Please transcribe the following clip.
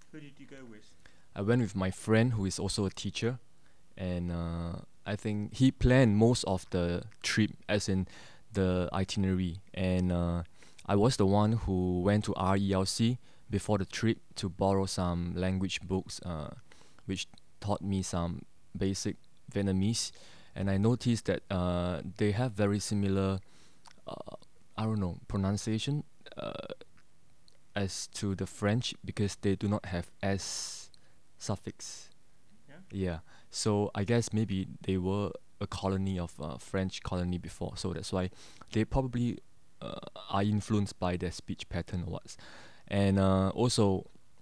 Who did you go with? I went with my friend who is also a teacher, and I think he planned most of the trip, as in the itinerary, and I was the one who went to RELC before the trip to borrow some language books, which taught me some basic Vietnamese, and I noticed that they have very similar, uh, I don't know, pronunciation as to the French because they do not have s suffix. Yeah. Yeah, so I guess maybe they were a colony of French colony before, so that's why they probably are influenced by their speech pattern or what. And also